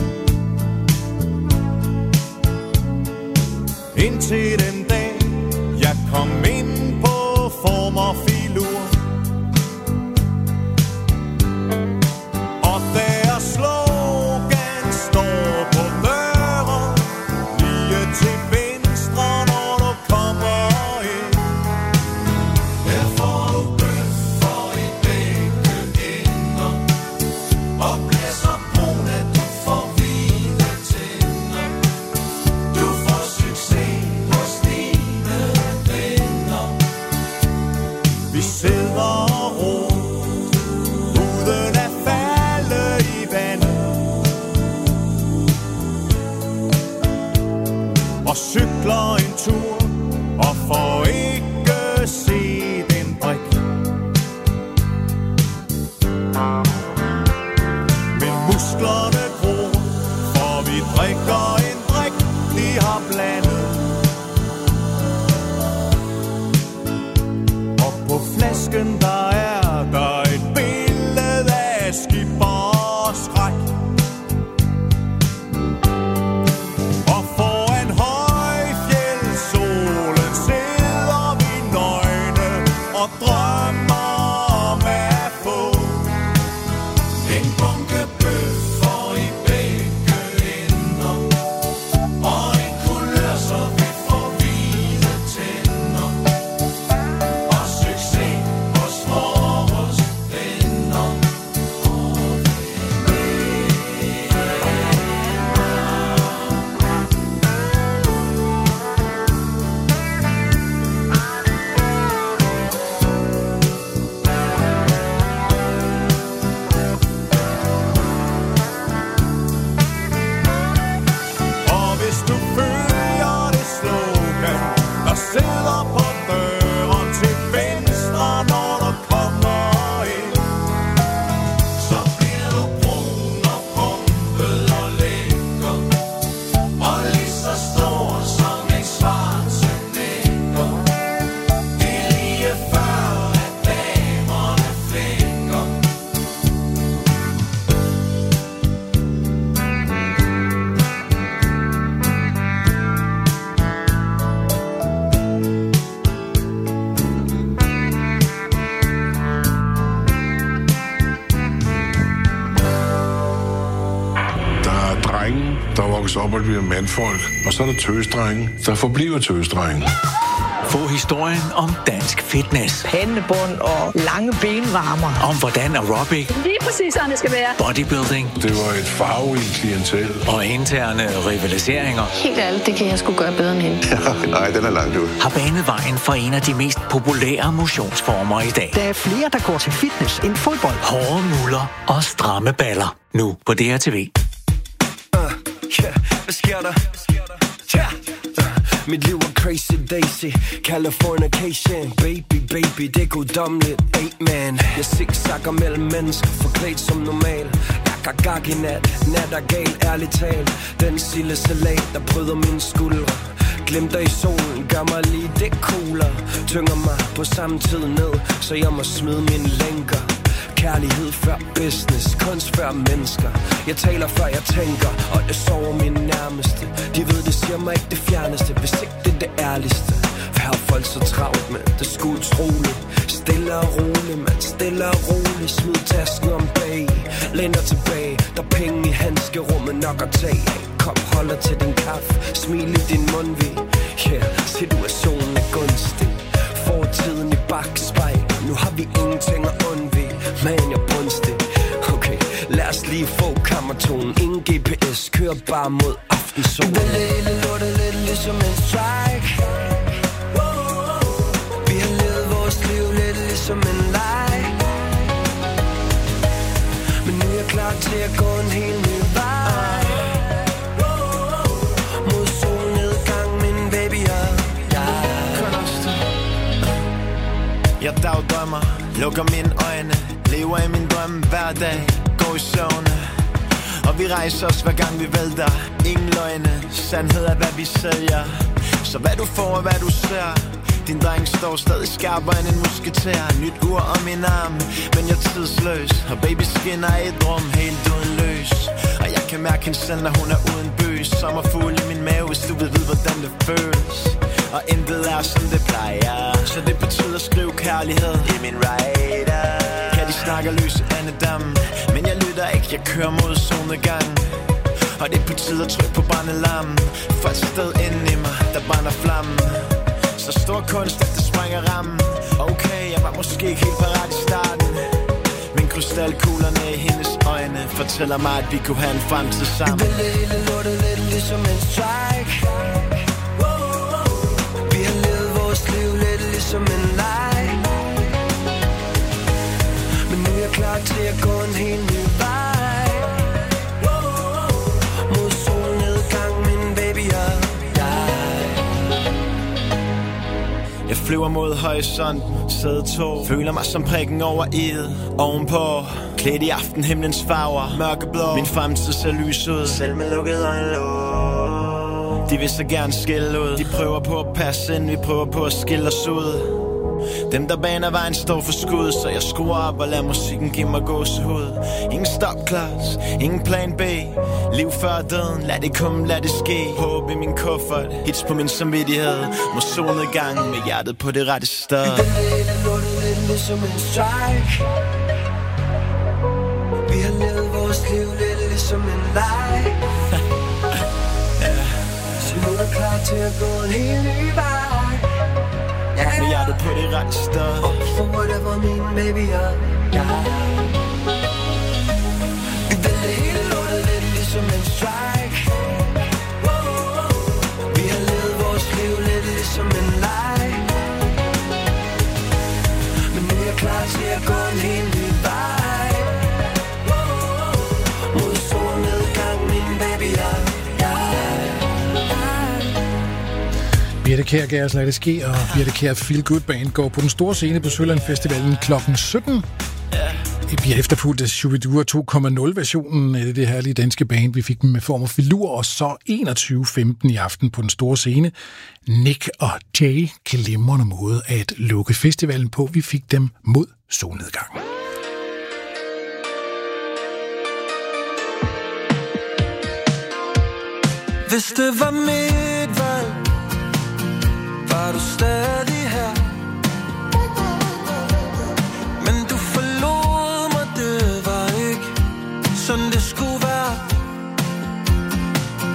Indtil den dag, jeg kom ind på form og filur. Og deres slogan står på døren, lige til venstre, når du kommer ind. Her får du bøffer i begge ender, og bliver så brun, at du får hvide tænder. Du får succes hos dine venner. Vi sidder og ro, uden at falde i vandet, og cykler en tur, og får ikke set en brik. Men musklerne gror, for vi drikker en drik, de har blandet. Og på flasken der er et billede af skipper og skræk. Og foran højfjeldsolen sidder vi nøgne og drømmer om at få en bunke bøffer i begge ender, og en kulør, så vi får hvide tænder, og succes hos vores venner. der vokser op og bliver mandfolk. Og så er der tøsdrenge, der forbliver tøsdrenge. Få historien om dansk fitness. Pandebånd og lange benvarmer. Om hvordan aerobic. Lige præcis, sådan det skal være. Bodybuilding. Det var et farverigt klientel. Og interne rivaliseringer. Helt ærligt, det kan jeg sgu gøre bedre end hende. Nej, den er langt ud. Har banet vejen for en af de mest populære motionsformer i dag. Der er flere, der går til fitness end fodbold. Hårde muller og stramme baller. Nu på DRTV. Hvad sker der? Mit liv er crazy daisy, Californication. Baby, det er guddommeligt, man. Jeg zigzagger mellem mennesker, forklædt som normal. Gag i nat er gal, ærligt talt. Den sildesalat, der bryder mine skuldre. Glimter i solen, gør mig lige det coolere. Tynger mig på samme tid ned, så jeg må smide mine lænker. Kærlighed før business, kunst før mennesker. Jeg taler før jeg tænker, og det sover mine nærmeste. De ved, det siger mig ikke det fjerneste, hvis ikke det er det ærligste. For her er folk så travlt, med det skulle utroligt. Stille og roligt, man, stille og roligt. Smid tasken om bag, læn dig tilbage. Der er penge i handskerummet nok at tage. Kop holder til din kaffe, smil i din mundvig. Yeah, situationen er gunstig. Fortiden i bakspejl, nu har vi ingenting at undvige. Man, jeg brunstig. Okay, lad os lige få kammertonen. Ingen GPS, kører bare mod aftensolen. Det hele lortet lidt ligesom en strike. Vi har levet vores liv lidt ligesom en leg. Men nu er jeg klar til at gå en helt ny vej. Mod solnedgang, min baby og jeg. Jeg dagdrømmer, lukker mine øjne, lever i min drøm hver dag, går i søvne. Og vi rejser os hver gang vi vælter. Ingen løgne, sandhed er hvad vi sælger. Så hvad du får og hvad du ser. Din dreng står stadig skarpere end en musketær. Nyt ur om min arm, men jeg er tidsløs. Og baby skinner i et rum helt uden løs. Og jeg kan mærke hende selv, når hun er uden bøs. Sommerfugl i min mave, hvis du vil vide hvordan det føles. Og intet er som det plejer. Så det betyder at skrive kærlighed i min rider. Kan de snakke løse andedam, men jeg lytter ikke, jeg kører mod solnedgang. Og det betyder tryk på brændelammen. For et sted inde i mig, der brænder flammen. Så stor kunst, at det sprænger rammen. Okay, jeg var måske ikke helt parat i starten. Men krystalkuglerne i hendes øjne fortæller mig, at vi kunne have en fremtid sammen. Det hele lortet lidt ligesom en strike. Vi har levet vores liv lidt ligesom en leg. Men nu er jeg klar til at gå en helt ny vej. Mod solnedgang, min baby og jeg. Jeg flyver mod horisont, sæde 2. Føler mig som prikken over i'et. Ovenpå, klædt i aftenhimlens farver. Mørkeblå, min fremtid ser lys ud. Selv med lukket øjenlåg. De vil så gerne skille ud. De prøver på at passe ind, vi prøver på at skille os ud. Dem der baner vejen står for skud. Så jeg skruer op og lader musikken give mig gåsehud. Ingen stopklods, ingen plan B. Liv før døden, lad det komme, lad det ske. Håb i min kuffert, hits på min samvittighed. Mod solnedgang med hjertet på det rette sted. Det hele lortet lidt ligesom en strike. Vi har levet vores liv lidt ligesom en leg. Så nu er jeg klar til at gå en helt ny vej. Med hjertet på det rette sted. For whatever min baby og jeg. Det hele lortet lidt ligesom en strike. Vi har levet vores liv lidt ligesom en leg. Men nu er jeg klar til at gå en helt ny vej. Mod solnedgang, min baby og Birthe Kjær, lad det ske, og Birthe Kjær Feel Good Band går på den store scene på Søland Festivalen kl. 17. Det bliver efterfulgt af Shubidua 2.0-versionen af det herlige danske band. Vi fik dem med form af filur, og så 21.15 i aften på den store scene. Nick og Jay, glimrende måde at lukke festivalen på. Vi fik dem mod solnedgang. Hvis det var mit valg, var du stadig her. Men du forlod mig, det var ikke sådan det skulle være.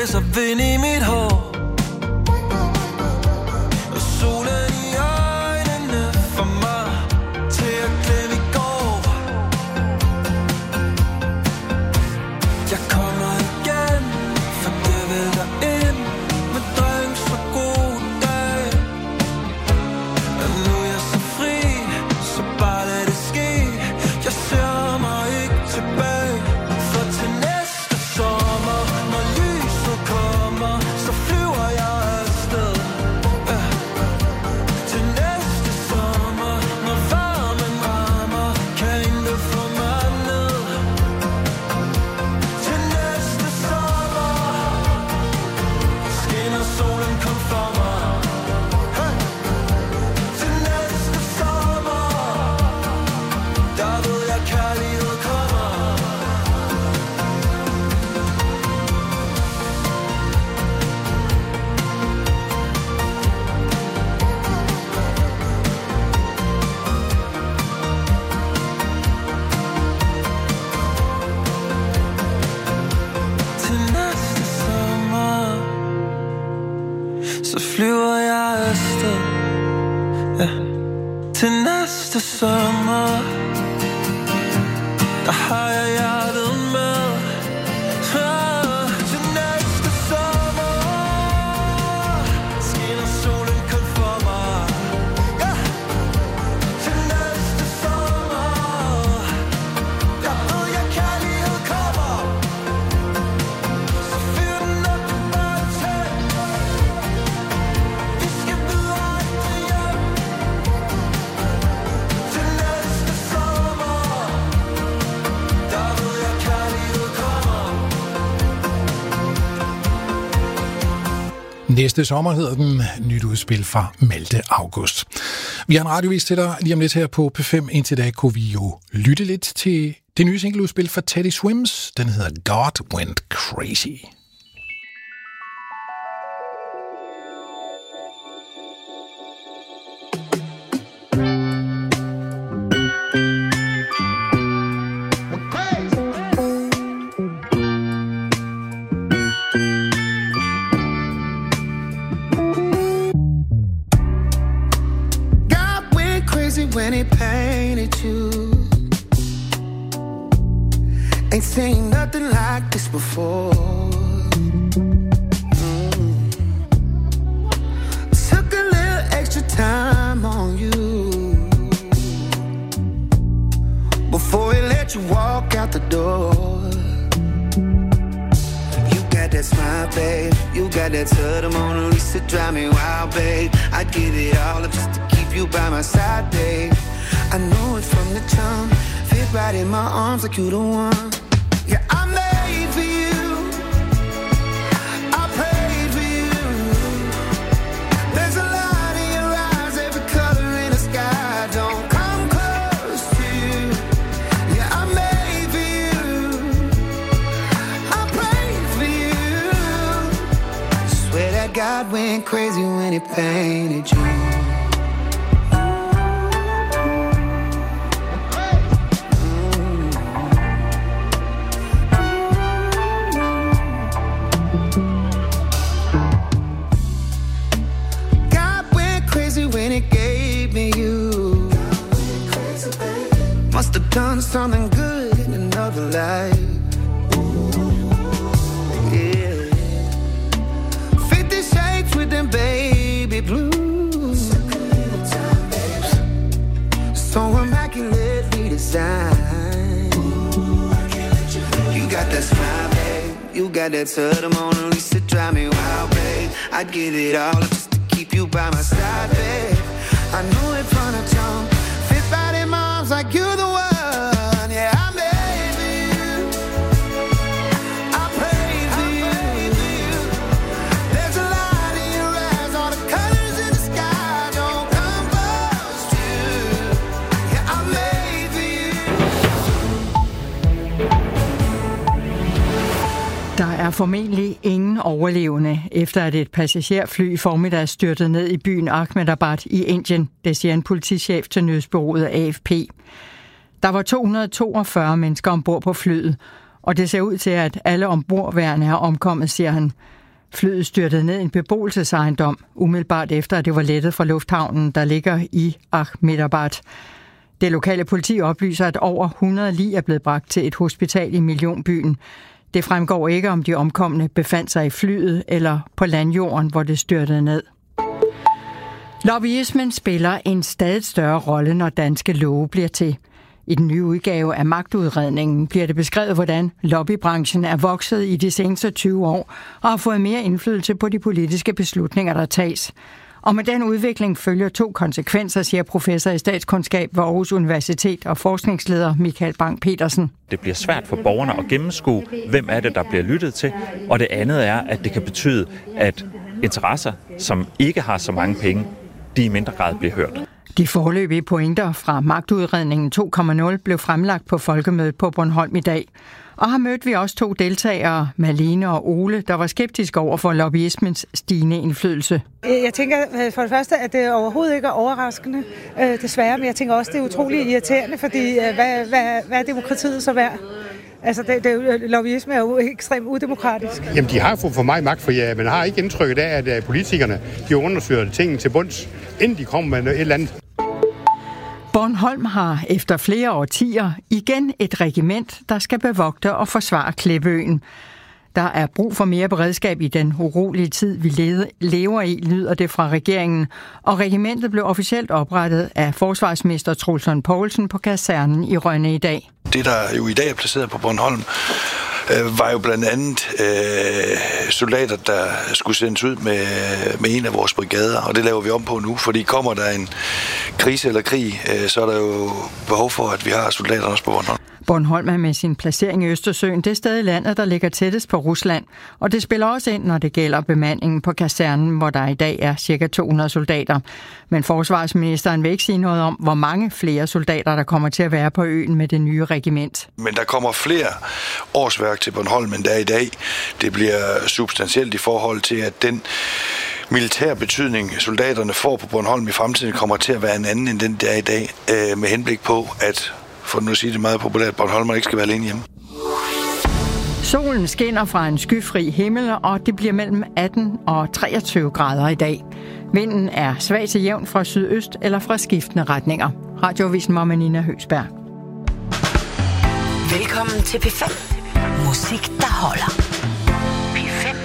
blæser vind i mit hår. Og solen i øjnene får mig til at glemme i går. Jeg kommer igen, for det vælter ind med drinks og gode dage. Og nu er jeg så fri, så bare lad det ske. Jeg ser mig ikke tilbage. For til næste sommer, når lyset kommer, så flyver jeg afsted. Til næste sommer, når varmen rammer, kan intet få mig ned. Til næste sommer skinner solen kun for mig. Til næste sommer, der ved jeg kærlighed kommer. Til næste sommer, så flyver jeg afsted. Ja. Til næste sommer, der har jeg hjertet med. Til næste sommer skinner solen kun for mig. Ja. Til næste sommer, der ved jeg kærlighed kommer. Så fyr den op og bare tænd. Vi skal videre aldrig hjem. Til næste sommer, der ved jeg kærlighed kommer. Næste sommer hedder den. Nyt udspil fra Malte August. Vi har en radiovis til dig lige om lidt her på P5. Indtil da kunne vi jo lytte lidt til det nye singleudspil fra Teddy Swims. Den hedder God Went Crazy. God went crazy when he painted you. Ain't seen nothing like this before. Took a little extra time on you before he let you walk out the door. You got that smile, babe. You got that to the Mona Lisa, drive me wild, babe. I'd give it all up just to keep you by my side, babe. I know it from the jump. Fit right in my arms like you the one. Yeah, I'm made for you. I prayed for you. There's a light in your eyes, every color in the sky. Don't come close to you. Yeah, I'm made for you. I prayed for you. Swear that God went crazy when he painted you. God went crazy when he gave me you. Must have done something good in another life. Yeah. 50 shades with them baby blues. So immaculately designed. You got that smile, babe. You got that to the Mona Lisa, drive me wild, babe. I'd give it all up just to keep you by my side, babe. I knew it from the jump. Fit right in my arms like you're the one. Yeah, I made for you. I prayed for you. There's a light in your eyes, all the colors in the sky. Don't come close to. Yeah, I made for you. Der er formentlig ingen overlevende, efter at et passagerfly i formiddag styrtede ned i byen Ahmedabad i Indien, det siger en politichef til nyhedsbureauet AFP. Der var 242 mennesker ombord på flyet, Og det ser ud til, at alle ombordværende er omkommet, siger han. Flyet styrtede ned i en beboelsesejendom, umiddelbart efter, at det var lettet fra lufthavnen, der ligger i Ahmedabad. Det lokale politi oplyser, at over 100 lig er blevet bragt til et hospital i millionbyen. Det fremgår ikke, om de omkomne befandt sig i flyet eller på landjorden, hvor det styrtede ned. Lobbyismen spiller en stadig større rolle, når danske love bliver til. I den nye udgave af magtudredningen bliver det beskrevet, hvordan lobbybranchen er vokset i de seneste 20 år og har fået mere indflydelse på de politiske beslutninger, der tages. Og med den udvikling følger 2 konsekvenser, siger professor i statskundskab ved Aarhus Universitet og forskningsleder Michael Bang-Petersen. Det bliver svært for borgerne at gennemskue, hvem er det, der bliver lyttet til. Og det andet er, at det kan betyde, at interesser, som ikke har så mange penge, de i mindre grad bliver hørt. De foreløbige pointer fra magtudredningen 2.0 blev fremlagt på folkemødet på Bornholm i dag. Og har mødt vi også 2 deltagere, Malene og Ole, der var skeptiske over for lobbyismens stigende indflydelse. Jeg tænker for det første, at det overhovedet ikke er overraskende, desværre, men jeg tænker også, at det er utroligt irriterende, fordi hvad er demokratiet så værd? Altså, lobbyisme er jo ekstremt udemokratisk. Jamen, de har for mig magt, for man har ikke indtrykket af, at politikerne de undersøger tingene til bunds, inden de kommer med et eller andet. Bornholm har efter flere årtier igen et regiment, der skal bevogte og forsvare Klippeøen. Der er brug for mere beredskab i den urolige tid, vi lever i, lyder det fra regeringen. Og regimentet blev officielt oprettet af forsvarsminister Troels Lund Poulsen på kasernen i Rønne i dag. Det, der jo i dag er placeret på Bornholm, var jo blandt andet soldater, der skulle sendes ud med en af vores brigader, og det laver vi om på nu, fordi kommer der en krise eller krig, så er der jo behov for, at vi har soldater også på Bornholm. Bornholm er med sin placering i Østersøen det sted i landet, der ligger tættest på Rusland, og det spiller også ind, når det gælder bemandingen på kasernen, hvor der i dag er ca. 200 soldater. Men forsvarsministeren vil ikke sige noget om, hvor mange flere soldater, der kommer til at være på øen med det nye regiment. Men der kommer flere årsværk til Bornholm, end der er i dag. Det bliver substantielt i forhold til, at den militær betydning, soldaterne får på Bornholm i fremtiden, kommer til at være en anden end den, der er i dag, med henblik på, at for nu at sige det meget populært, Bornholmer ikke skal være alene hjemme. Solen skinner fra en skyfri himmel, og det bliver mellem 18 og 23 grader i dag. Vinden er svag til jævn fra sydøst eller fra skiftende retninger. Radioavisen med Nina Høgsberg. Velkommen til P5. Musik, der holder. P5.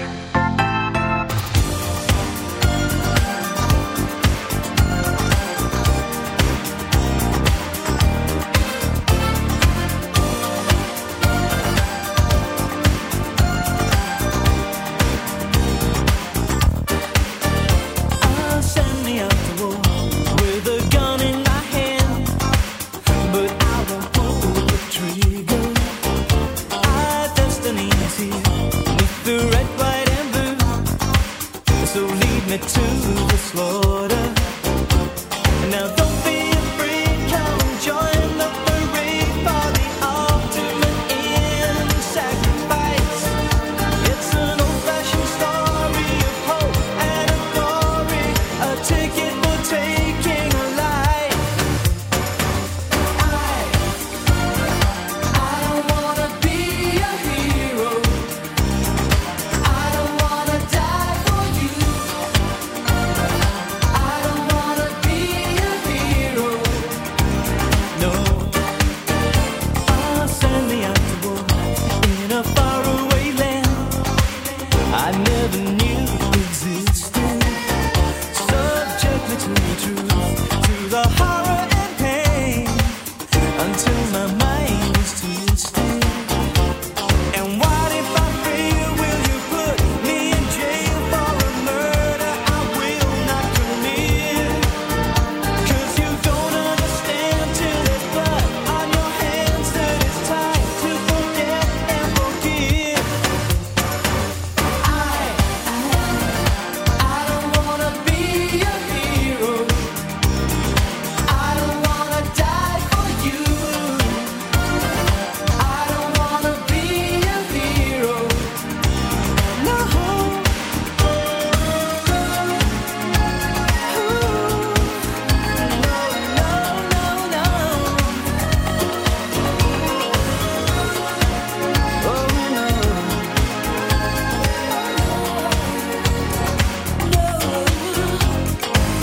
To the slaughter. Now don't be afraid, come join the parade for the ultimate end sacrifice. It's an old-fashioned story of hope and of glory, a ticket for taking a life. I don't wanna be a hero. I don't wanna die for you.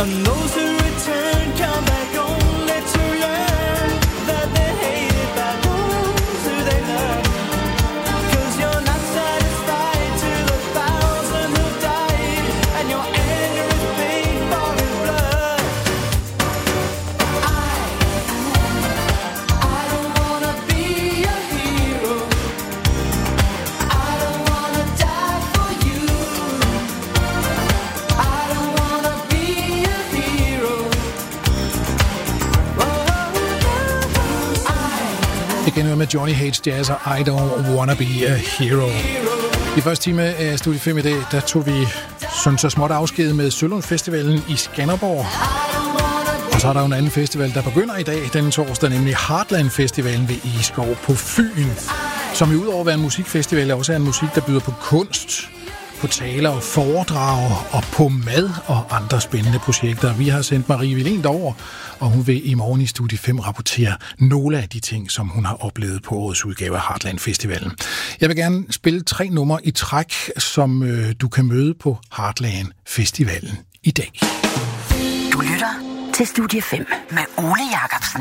And those who return come back only to learn that they're hated by those who they love. 'Cause you're not satisfied to the thousand who died, and your anger is paid for in blood. I don't wanna be a hero. I don't wanna die for you. I don't wanna be a hero. Igen med Johnny Hates Jazz og I Don't Wanna Be a Hero. I første time af Studie 5 i dag, der tog vi sådan så småt afsked med Sølund Festivalen i Skanderborg. Og så er der jo en anden festival, der begynder i dag, denne torsdag, nemlig Heartland Festivalen ved Egeskov på Fyn. Som jo udover at være en musikfestival, er også en musik, der byder på kunst, på taler og foredrag og på mad og andre spændende projekter. Vi har sendt Marie Wilén derover, og hun vil i morgen i Studie 5 rapportere nogle af de ting, som hun har oplevet på årets udgave af Heartland Festivalen. Jeg vil gerne spille 3 numre i træk, som du kan møde på Heartland Festivalen i dag. Du lytter til Studie 5 med Ole Jacobsen.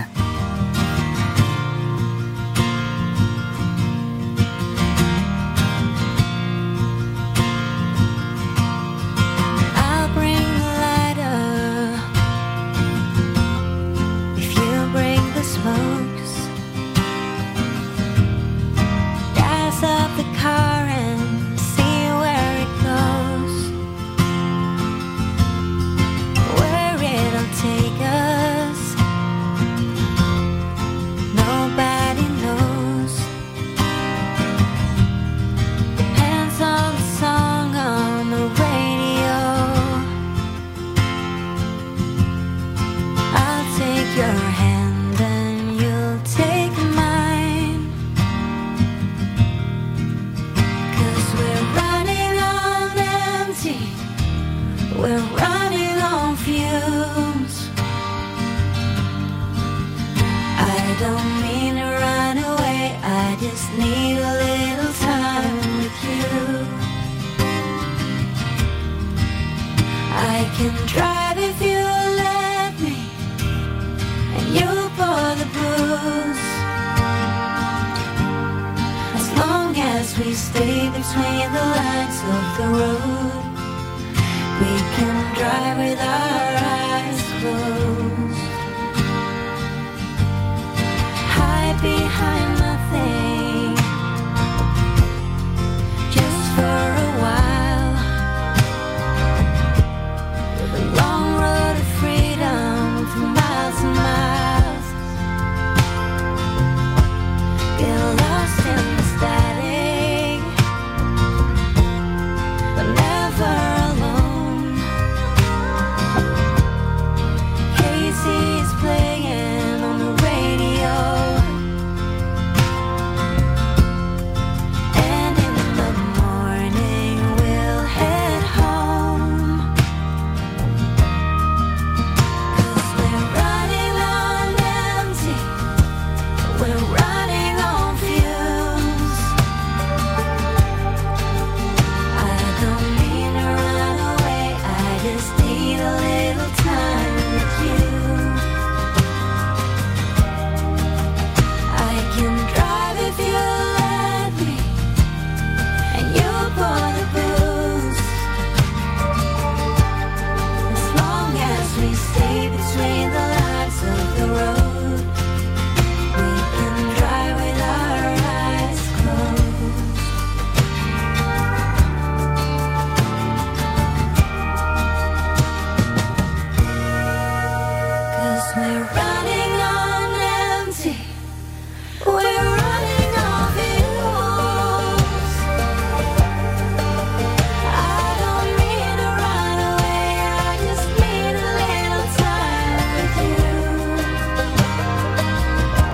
I'll bring the lighter if you bring the smokes. Gas up the car and see where it goes, where it'll take us. Nobody knows. Depends on the song on the radio. I'll take your hand and you'll take mine. 'Cause we're running on empty. We're running on fumes. I don't mean to run away, I just need a little time with you. I can drive if you let me, and you'll pour the booze. As long as we stay between the lines of the road, we can drive without